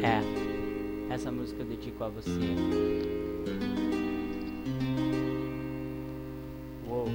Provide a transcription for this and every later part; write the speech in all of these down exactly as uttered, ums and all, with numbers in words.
É, essa música eu dedico a você. Uou.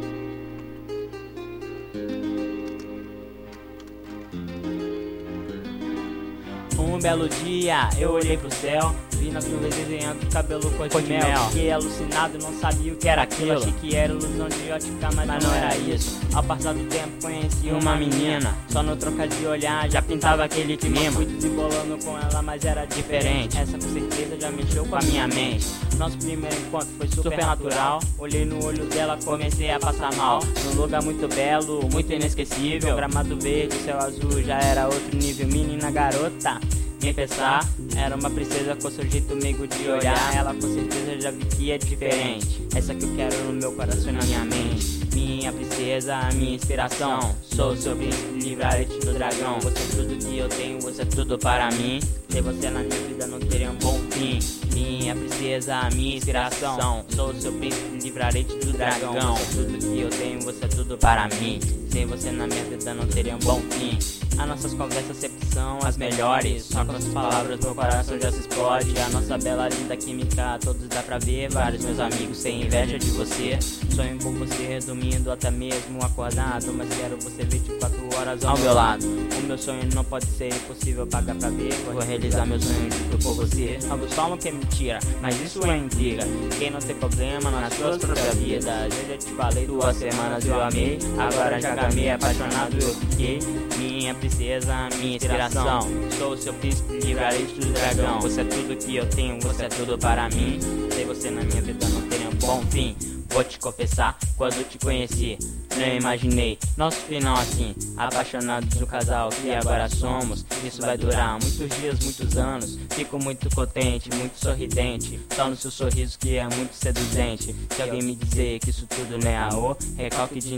Um belo dia eu olhei pro céu, vi nas nuvens desenhando cabelo cor de, cor de mel. mel. Fiquei alucinado, não sabia o que era aquilo. Achei que era ilusão de ótica, mas, mas não era isso. Ao passar do tempo conheci uma menina, só no trocar de olhar já pintava aquele clima. Fui desembolando com ela, mas era diferente. Essa com certeza já mexeu com a minha mente. Nosso primeiro encontro foi super natural. Olhei no olho dela, comecei a passar mal. Num lugar muito belo, muito inesquecível. Gramado verde, céu azul, já era outro nível. Menina garota, nem pensar, era uma princesa com seu jeito meigo de olhar. Ela com certeza já vi que é diferente. Essa que eu quero no meu coração e na minha mente. Minha princesa, minha inspiração. Sou seu príncipe, livrar-te do dragão. Você é tudo que eu tenho, você é tudo para mim. Sem você na minha vida não teria um bom fim. Minha princesa, minha inspiração. Sou seu príncipe, livrarei-te do dragão. Você é tudo que eu tenho, você é tudo para mim. Sem você na minha vida não teria um bom fim. As nossas conversas sempre são as melhores. Só com as palavras meu coração já se explode. A nossa bela, linda química, todos dá pra ver. Vários meus amigos têm inveja de você. Sonho com você, dormindo até mesmo acordado. Mas quero você vinte e quatro horas ao meu lado. O meu sonho não pode ser impossível pagar pra ver. Vou realizar meu sonho junto com você. Alguns falam que é mentira, mas isso é intriga. Quem não tem problema nas suas próprias vidas. Eu já te falei, duas semanas eu amei. Agora já gamei, apaixonado eu fiquei. Minha princesa, minha inspiração. Sou o seu príncipe, livrarei-te do dragão. Você é tudo que eu tenho, você é tudo para mim. Sem você na minha vida não teria um bom fim. Vou te confessar, quando te conheci, não imaginei nosso final assim. Apaixonados do casal que agora somos. Isso vai durar muitos dias, muitos anos. Fico muito contente, muito sorridente. Só no seu sorriso que é muito seduzente. Se alguém me dizer que isso tudo não é amor, recalque de